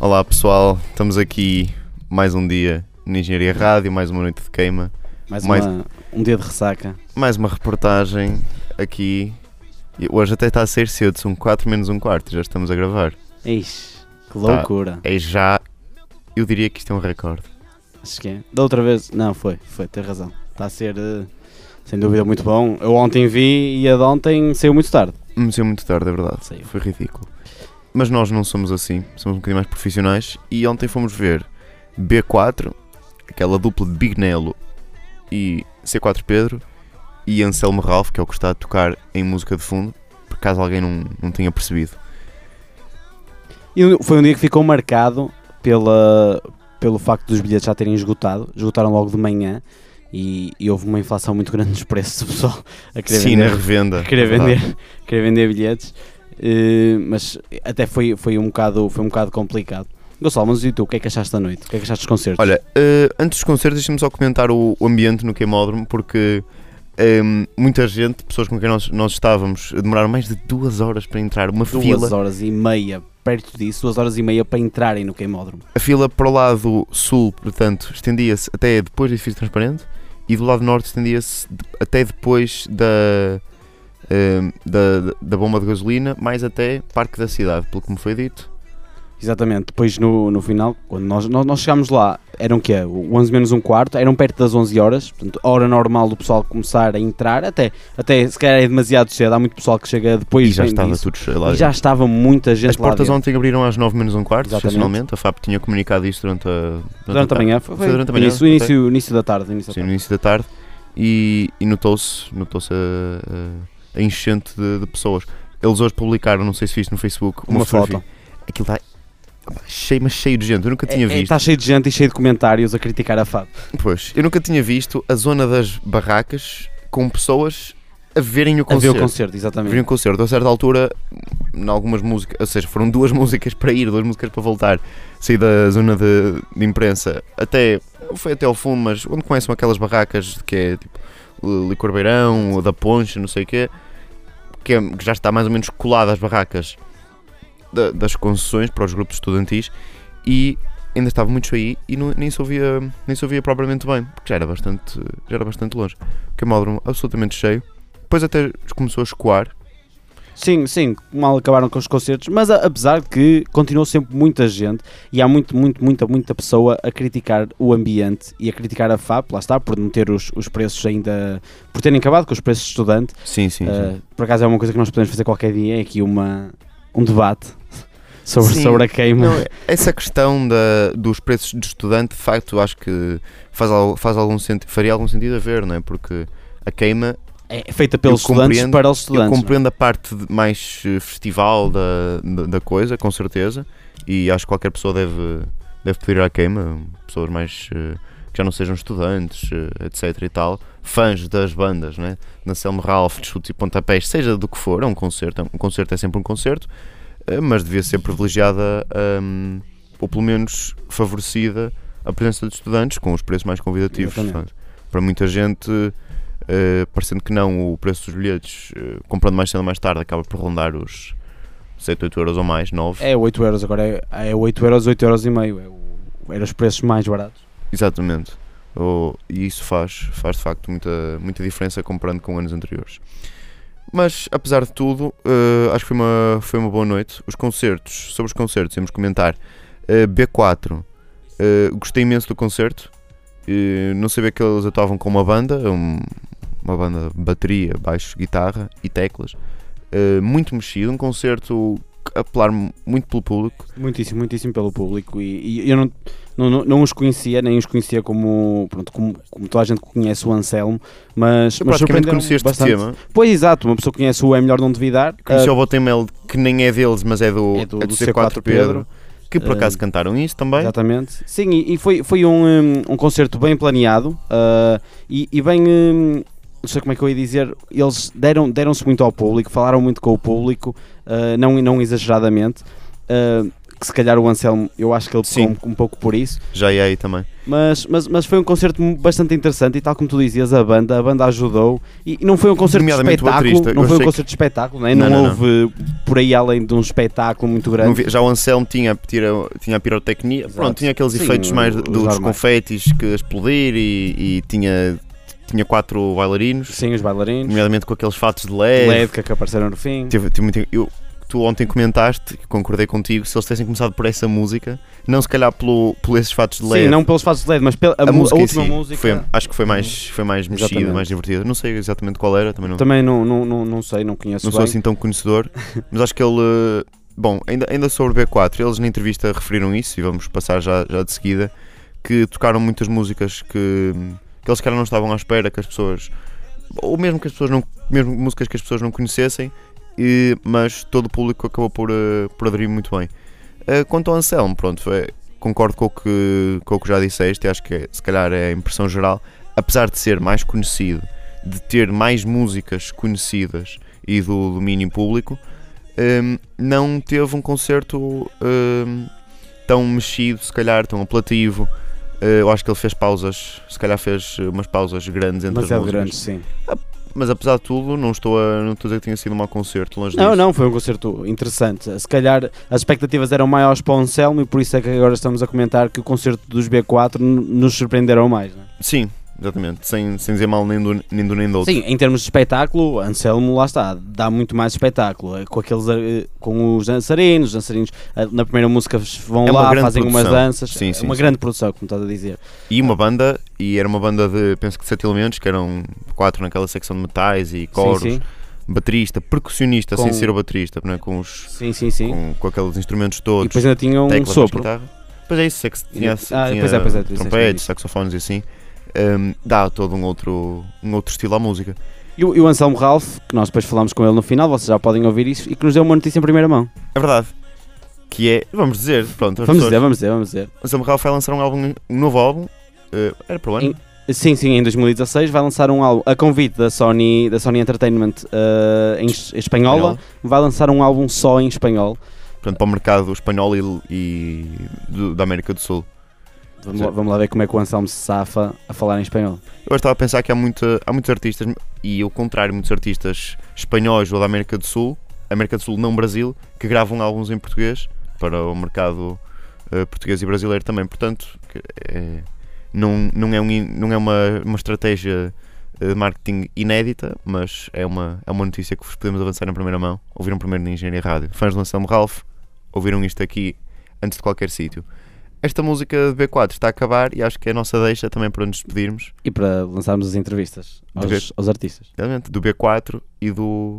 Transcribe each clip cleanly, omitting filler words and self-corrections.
Olá pessoal, estamos aqui mais um dia na Engenharia Rádio, mais uma noite de queima. Um dia de ressaca. Mais uma reportagem aqui. E hoje até está a ser cedo, são 4 menos um quarto, já estamos a gravar. Ixi, que loucura. É já, eu diria que isto é um recorde. Acho que é. Da outra vez, não, foi, tem razão. Está a ser, sem dúvida, muito bom. Eu ontem vi e a de ontem saiu muito tarde. Saiu muito tarde, é verdade. Saiu. Foi ridículo. Mas nós não somos assim, somos um bocadinho mais profissionais. E ontem fomos ver B4, aquela dupla de Big Nelo e C4 Pedro, e Anselmo Ralph, que é o que está a tocar em música de fundo, por caso alguém não tenha percebido. E foi um dia que ficou marcado pelo facto dos bilhetes já terem esgotaram logo de manhã, e houve uma inflação muito grande nos preços do pessoal a querer Sim, vender, na revenda. querer vender bilhetes, mas até foi um bocado complicado. Gonçalo, mas e tu, o que é que achaste da noite? O que é que achaste dos concertos? Olha, antes dos concertos deixa-me só comentar o ambiente no Queimódromo, porque muita gente, pessoas com quem nós estávamos, demoraram mais de 2 horas para entrar, uma fila. 2 horas e meia, perto disso, 2 horas e meia para entrarem no Queimódromo. A fila para o lado sul, portanto, estendia-se até depois do edifício transparente, e do lado norte estendia-se até depois da bomba de gasolina, mais até Parque da Cidade, pelo que me foi dito. Exatamente, depois no final, quando nós chegámos lá, eram o quê? 11 menos um quarto, eram perto das 11 horas, portanto, hora normal do pessoal começar a entrar, até se calhar é demasiado cedo, há muito pessoal que chega depois. E já estava tudo cheio lá. E já estava muita gente As lá portas dentro. ontem abriram às 9 menos um quarto, Exatamente. excepcionalmente, a FAP tinha comunicado isto durante a manhã, foi durante a manhã, início da tarde. Sim, no início da tarde, e notou-se a enchente de pessoas. Eles hoje publicaram, não sei se viste no Facebook, uma foto. Aquilo está cheio de gente, eu nunca tinha visto. Está cheio de gente e cheio de comentários a criticar a FAP. Pois, eu nunca tinha visto a zona das barracas com pessoas a verem o concerto. A ver o concerto, exatamente. Verem o concerto, a certa altura, em algumas músicas, ou seja, foram 2 músicas para ir, 2 músicas para voltar, saí da zona de imprensa, foi até ao fundo, mas onde começam aquelas barracas que é tipo Licor Beirão, ou da Poncha, não sei o quê, que já está mais ou menos colada às barracas das concessões para os grupos estudantis, e ainda estava muito cheio e nem se ouvia propriamente bem, porque já era bastante longe. O Queimódromo absolutamente cheio, depois até começou a escoar. Sim, mal acabaram com os concertos, mas apesar de que continuou sempre muita gente, e há muita pessoa a criticar o ambiente e a criticar a FAP, lá está, por não ter os preços ainda, por terem acabado com os preços de estudante. Sim. Por acaso é uma coisa que nós podemos fazer qualquer dia, é aqui um debate sobre a queima. Não, essa questão dos preços de estudante, de facto, acho que faria algum sentido a ver, não é? Porque a queima é feita pelos estudantes para os estudantes. Eu compreendo a parte mais festival da coisa, com certeza, e acho que qualquer pessoa deve pedir à queima, pessoas mais que já não sejam estudantes, etc e tal, fãs das bandas, né? Anselmo Ralph, de chutes e pontapés, seja do que for, é um concerto é sempre um concerto, mas devia ser privilegiada, ou pelo menos favorecida, a presença de estudantes com os preços mais convidativos. Para muita gente, parecendo que não, o preço dos bilhetes, comprando mais cedo ou mais tarde, acaba por rondar os 7, 8 euros ou mais, 9. É 8 euros, agora é 8 euros, 8 euros e meio, eram os preços mais baratos. Exatamente, e isso faz de facto muita diferença comparando com anos anteriores. Mas, apesar de tudo, acho que foi uma boa noite. Sobre os concertos, temos que comentar. B4, gostei imenso do concerto. Não sabia que eles atuavam com uma banda de bateria, baixo, guitarra e teclas. Muito mexido, um concerto a apelar muito pelo público. Muitíssimo pelo público, e eu não os conhecia, nem os conhecia como toda a gente conhece o Anselmo, mas praticamente conheci este tema. Pois, exato, uma pessoa que conhece o É Melhor Não Duvidar. Conheci o Botemel, que nem é deles, mas é do C4 Pedro, que por acaso cantaram isso também. Exatamente, sim, e foi um concerto bem planeado, e bem, não sei como é que eu ia dizer, eles deram-se muito ao público, falaram muito com o público, não exageradamente. que se calhar o Anselmo, eu acho que ele ficou um pouco por isso. Já ia aí também. Mas foi um concerto bastante interessante e tal como tu dizias, a banda ajudou e não foi um concerto de espetáculo, não foi um concerto de espetáculo, né? não houve por aí além de um espetáculo muito grande. Já o Anselmo tinha a pirotecnia, pronto, tinha aqueles efeitos mais dos confetes que explodir e tinha 4 bailarinos. Sim, os bailarinos. Nomeadamente com aqueles fatos de LED que apareceram no fim. Tu ontem comentaste, concordei contigo, se eles tivessem começado por essa música, não se calhar por esses fatos de LED. Sim, não pelos fatos de LED, mas pela a última música. Acho que foi mais mexido, mais divertido. Não sei exatamente qual era, também não sei, não conheço. Não sou assim tão conhecedor, mas acho que ele... Bom, ainda sobre o B4, eles na entrevista referiram isso, e vamos passar já de seguida, que tocaram muitas músicas que eles não estavam à espera que as pessoas... Ou mesmo que as pessoas mesmo músicas que as pessoas não conhecessem, mas todo o público acabou por aderir muito bem. Quanto ao Anselmo, pronto, concordo com o que já disseste, acho que se calhar é a impressão geral, apesar de ser mais conhecido, de ter mais músicas conhecidas e do domínio público, não teve um concerto tão mexido, se calhar, tão apelativo. Eu acho que ele fez pausas, se calhar fez umas pausas grandes entre as músicas. Grandes, sim. Mas apesar de tudo, não estou a dizer que tenha sido um mau concerto, longe disso. Não, foi um concerto interessante. Se calhar as expectativas eram maiores para o Anselmo e por isso é que agora estamos a comentar que o concerto dos B4 nos surpreenderam mais, não é? Sim, exatamente, sem dizer mal nem do nem do outro. Sim, em termos de espetáculo, Anselmo lá está, dá muito mais espetáculo, com os dançarinos na primeira música vão lá, fazem umas danças, sim, é uma grande produção, como estás a dizer. E era uma banda de, penso que de 7 elementos, que eram 4 naquela secção de metais e coros, sim. Baterista, percussionista, sem ser o baterista, não é? Com os com aqueles instrumentos todos. E depois ainda tinha um sopro. Pois é isso, tinha trompetes, saxofones e assim. Dá todo um outro estilo à música. E o Anselmo Ralph, que nós depois falámos com ele no final, vocês já podem ouvir isso, e que nos deu uma notícia em primeira mão. É verdade. Que é, vamos dizer. Vamos dizer. Anselmo Ralph vai lançar um novo álbum. Era para o ano? Sim, em 2016 vai lançar um álbum, a convite da Sony Entertainment em espanhola, vai lançar um álbum só em espanhol. Portanto, para o mercado espanhol e da América do Sul. Vamos lá ver como é que o Anselmo se safa a falar em espanhol. Eu estava a pensar que há muitos artistas, e ao contrário, muitos artistas espanhóis ou da América do Sul não Brasil, que gravam álbuns em português para o mercado português e brasileiro também. Portanto, não é uma estratégia de marketing inédita, mas é uma notícia que vos podemos avançar em primeira mão. Ouviram primeiro na Engenharia Rádio. Fãs do Anselmo Ralph, ouviram isto aqui antes de qualquer sítio. Esta música de B4 está a acabar e acho que é a nossa deixa também para nos despedirmos. E para lançarmos as entrevistas aos artistas. Exatamente, do B4 e dos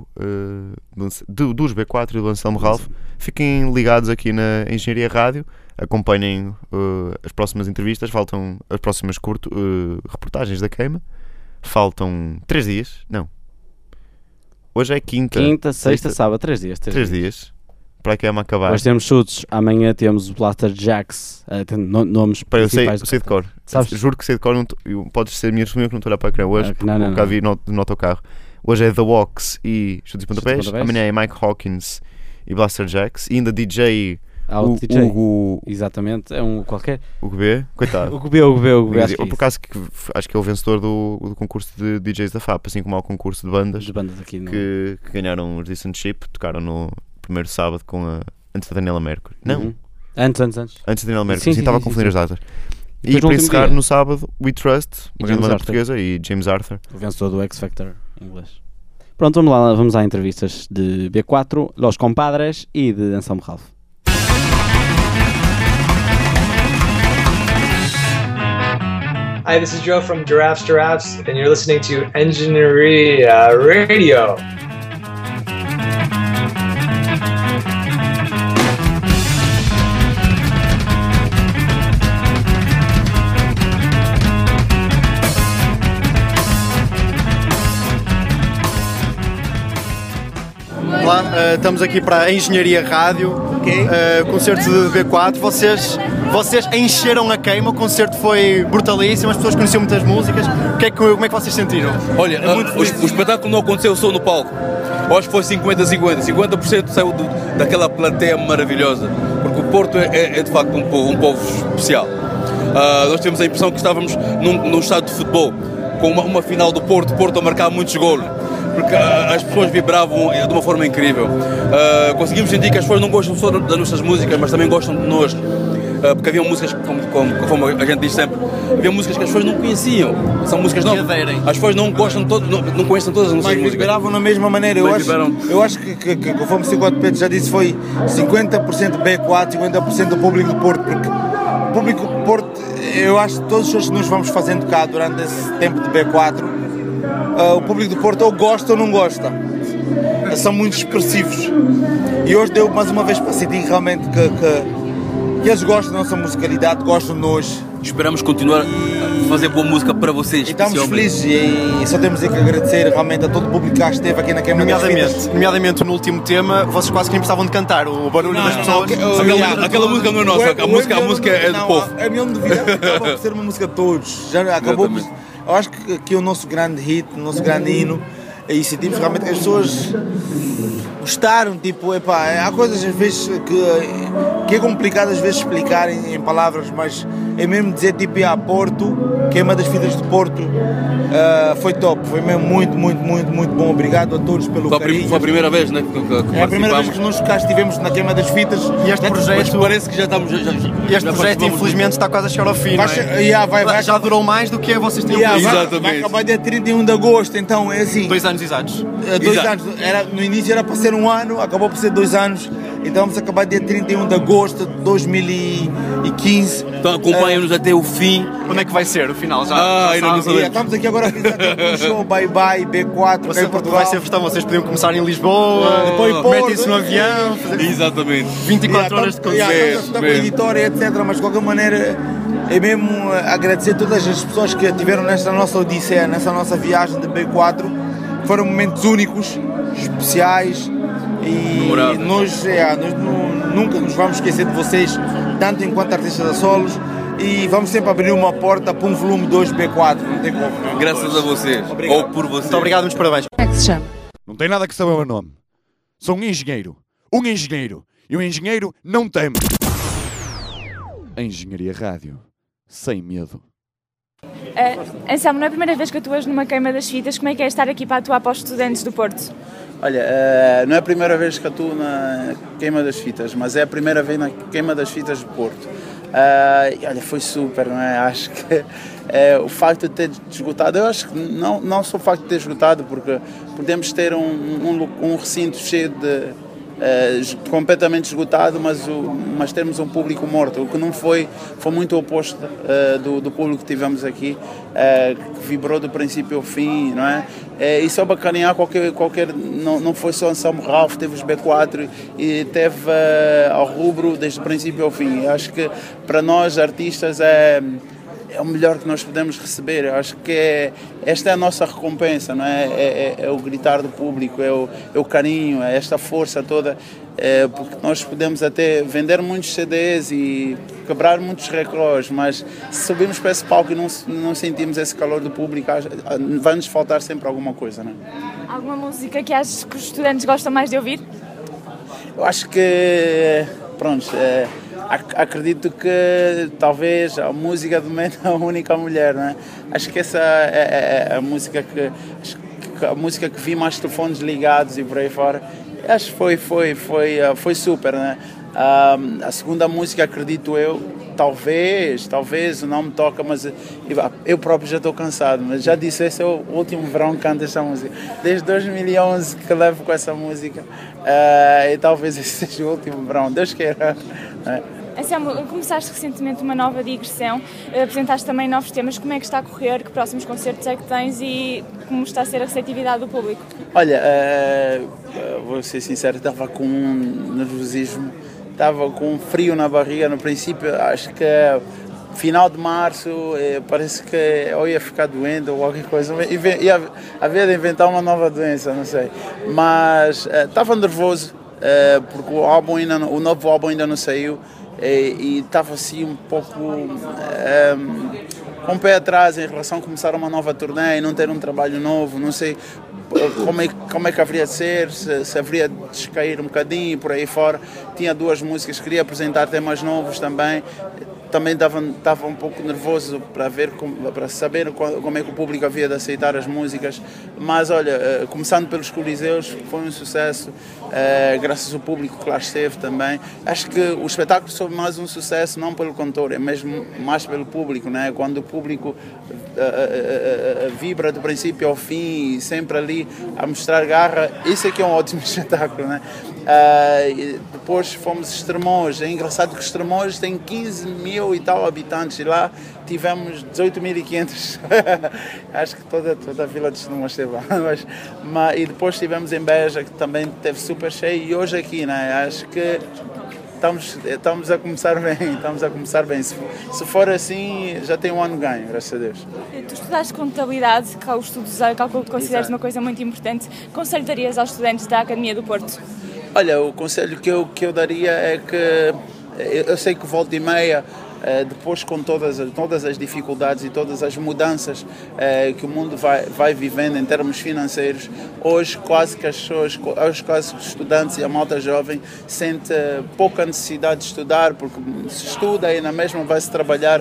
B4 e do Anselmo Ralph. Fiquem ligados aqui na Engenharia Rádio, acompanhem as próximas entrevistas, faltam as próximas reportagens da queima. Faltam 3 dias, não. Hoje é quinta, sexta, sábado, 3 dias. 3 dias. Para a queima acabar. Hoje temos chutes, amanhã temos Blaster Jacks, nomes principais. Eu sei de cor. Juro que sei de cor, podes ser minha testemunha que não estou a olhar para a creme hoje, porque nunca vi no autocarro. Hoje é The Walks e Chutes e Pontapés, amanhã é Mike Hawkins e Blaster Jacks, e ainda DJ Hugo... Exatamente, é um qualquer. Hugo B, coitado. Hugo B. Por acaso acho que é o vencedor do concurso de DJs da FAP, assim como há o concurso de bandas aqui que ganharam os Decent Ship, tocaram no primeiro sábado antes da Daniela Mercury. Não. Antes. Antes da Daniela Mercury. Sim, estava a confundir as datas. E para encerrar no sábado, We Trust, uma grande banda portuguesa, e James Arthur, o vencedor do X Factor em inglês. Pronto, vamos a entrevistas de B4, Los Compadres e de Anselmo Ralph. Hi, this is Joe from Giraffes, and you're listening to Engineeria Radio. Olá, estamos aqui para a Engenharia Rádio, concerto de B4. Vocês encheram a queima, o concerto foi brutalíssimo, as pessoas conheciam muitas músicas. Como é que vocês sentiram? Olha, o espetáculo não aconteceu só no palco. Eu acho que foi 50-50. 50% saiu daquela plateia maravilhosa, porque Porto é de facto um povo especial. Nós temos a impressão que estávamos num estádio de futebol, com uma final do Porto a marcar muitos golos, porque as pessoas vibravam de uma forma incrível. Conseguimos sentir que as pessoas não gostam só das nossas músicas, mas também gostam de nós. Porque havia músicas, como a gente diz sempre, havia músicas que as pessoas não conheciam, são músicas novas. As pessoas não gostam não conhecem todas as nossas músicas. Mas vibravam na mesma maneira. Eu acho que conforme o Cicote Pedro já disse, foi 50% B4, 50% do público do Porto, porque o público do Porto, eu acho que todos os shows que nos vamos fazendo cá durante esse tempo de B4, o público do Porto ou gosta ou não gosta. São muito expressivos. E hoje deu mais uma vez para sentir realmente que eles gostam da nossa musicalidade, gostam de nós. Esperamos continuar a fazer boa música para vocês. E estamos felizes e só temos que agradecer realmente a todo o público que já esteve aqui na Queima das Fitas. Nomeadamente no último tema, vocês quase que nem precisavam de cantar, o barulho das pessoas. Aquela música não é nossa, a música é do povo. A minha novidade acaba por ser uma música de todos. Já acabou. Eu acho que é o nosso grande hit, o nosso grande hino. E sentimos realmente que as pessoas gostaram, tipo, há coisas às vezes que é complicado às vezes explicar em palavras, mas é mesmo dizer tipo, Porto, Queima das Fitas de Porto, foi top, foi mesmo muito bom, obrigado a todos pelo carinho. Foi a primeira vez, né, é a primeira vez que nós cá estivemos na Queima das Fitas. E este projeto, parece que já estamos... Este projeto infelizmente está quase a chegar ao fim, já durou mais do que vocês tinham Exatamente. Vai acabar dia 31 de agosto, então é assim. 2 anos exatos. 2 anos, no início era para ser 1 ano, acabou por ser 2 anos, então vamos acabar dia 31 de agosto de 2015. Então acompanhem-nos até o fim. Quando é que vai ser o final? Já ainda não sabemos. Estamos aqui agora a pensar um show Bye Bye, B4, em Portugal. Vai ser versão, vocês podiam começar em Lisboa, metem-se no avião. Exatamente. 24 horas de concerto. Estamos com a editora, etc, mas de qualquer maneira é mesmo agradecer a todas as pessoas que estiveram nesta nossa odisseia, nessa nossa viagem de B4. Foram momentos únicos, especiais e nós nunca nos vamos esquecer de vocês, tanto enquanto artistas a solos, e vamos sempre abrir uma porta para um volume 2 B4, não tem como. Graças a vocês, ou por vocês. Muito obrigado, muitos parabéns. Como é que se chama? Não tem nada que saber o meu nome. Sou um engenheiro. E um engenheiro não teme. A Engenharia Rádio. Sem medo. Anselmo, não é a primeira vez que atuas numa Queima das Fitas. Como é que é estar aqui para atuar para os estudantes do Porto? Olha, não é a primeira vez que atuo na Queima das Fitas, mas é a primeira vez na Queima das Fitas do Porto. Olha, foi super, não é? Acho que o facto de ter esgotado, eu acho que não só o facto de ter esgotado, porque podemos ter um recinto cheio de completamente esgotado, mas temos um público morto, o que não foi muito oposto do público que tivemos aqui, que vibrou do princípio ao fim, não é? E só bacanear qualquer não foi só Anselmo Ralph, teve os B4 e teve ao rubro desde o princípio ao fim. Eu acho que para nós artistas é o melhor que nós podemos receber. Eu acho que esta é a nossa recompensa, não é? É o gritar do público, é o carinho, é esta força toda, porque nós podemos até vender muitos CDs e quebrar muitos recordes, mas se subirmos para esse palco e não sentimos esse calor do público, vai-nos faltar sempre alguma coisa, não é? Alguma música que achas que os estudantes gostam mais de ouvir? Eu acho que, pronto, acredito que talvez a música do momento é a única mulher, não é? Acho que essa é a música que vi mais telefones ligados e por aí fora. Acho que foi super, né? A segunda música, acredito eu, talvez não me toca, mas eu próprio já estou cansado, mas já disse, esse é o último verão que canto esta música, desde 2011 que levo com essa música, e talvez esse seja o último verão, Deus queira. Anselmo, começaste recentemente uma nova digressão, apresentaste também novos temas. Como é que está a correr? Que próximos concertos é que tens e como está a ser a receptividade do público? Olha, vou ser sincero, estava com um nervosismo, estava com um frio na barriga no princípio. Acho que final de março parece que eu ia ficar doente ou qualquer coisa, ia haver de inventar uma nova doença, não sei, mas estava nervoso porque o novo álbum ainda não saiu. E estava assim um pouco com o pé atrás em relação a começar uma nova turnê e não ter um trabalho novo, não sei como é que haveria de ser, se haveria de descair um bocadinho e por aí fora. Tinha 2 músicas, queria apresentar temas novos também. Também estava um pouco nervoso para saber como é que o público havia de aceitar as músicas, mas olha, começando pelos Coliseus, foi um sucesso, graças ao público que lá esteve também. Acho que o espetáculo foi mais um sucesso, não pelo cantor, é mesmo mais pelo público, né? Quando o público vibra do princípio ao fim e sempre ali a mostrar garra, isso é que é um ótimo espetáculo, né? Depois fomos a Estremoz. É engraçado que Estremoz tem 15.000 e tal habitantes e lá tivemos 18.500. Acho que toda a vila de Estremoz esteve lá. E depois tivemos em Beja, que também teve super cheio, e hoje aqui, né? Acho que estamos a começar bem, Se for assim, já tem um ano ganho, graças a Deus. Tu estudaste contabilidade, que os estudos cálculo que consideras uma coisa muito importante. Que conselho darias aos estudantes da Academia do Porto? Olha, o conselho que eu daria é que eu sei que volta e meia, depois com todas as dificuldades e todas as mudanças que o mundo vai vivendo em termos financeiros, hoje quase que as pessoas, quase os estudantes e a malta jovem sente pouca necessidade de estudar, porque se estuda e na mesma vai-se trabalhar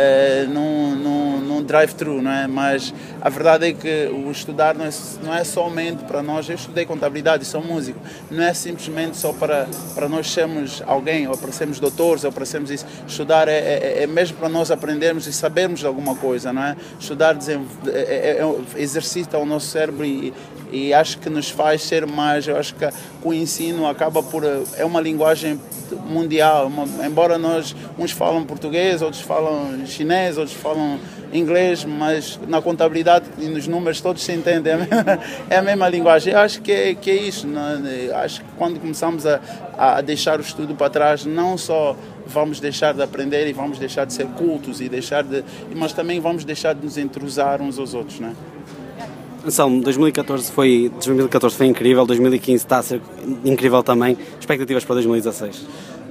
num drive-thru, não é? Mas a verdade é que o estudar não é somente para nós. Eu estudei contabilidade e sou músico, não é simplesmente só para nós sermos alguém, ou para sermos doutores, ou para sermos isso. Estudar é mesmo para nós aprendermos e sabermos de alguma coisa, não é? Estudar exercita o nosso cérebro e acho que nos faz ser mais. Eu acho que o ensino acaba por... É uma linguagem mundial, embora uns falam português, outros falam chinês, outros falam inglês, mas na contabilidade e nos números todos se entendem, é a mesma linguagem. Eu acho que é isso, acho que quando começamos a deixar o estudo para trás, não só vamos deixar de aprender e vamos deixar de ser cultos, mas também vamos deixar de nos entrosar uns aos outros, não é? Anselmo, 2014 foi incrível, 2015 está a ser incrível também. Expectativas para 2016?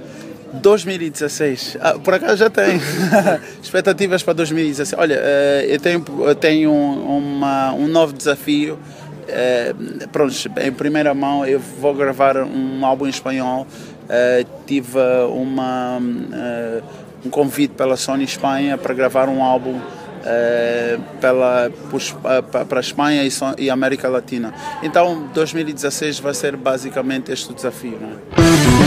2016, por acaso já tenho expectativas para 2016. Olha, eu tenho um novo desafio. Pronto, em primeira mão eu vou gravar um álbum em espanhol. Tive um convite pela Sony Espanha para gravar um álbum para a Espanha e América Latina. Então 2016 vai ser basicamente este o desafio, não é?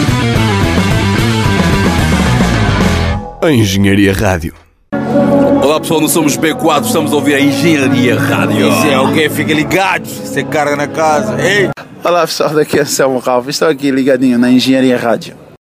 A Engenharia Rádio. Olá pessoal, nós somos B4, estamos a ouvir a Engenharia Rádio. Isso é alguém, fica ligado, você carga na casa. Ei. Olá pessoal, daqui é Anselmo Ralph, estou aqui ligadinho na Engenharia Rádio.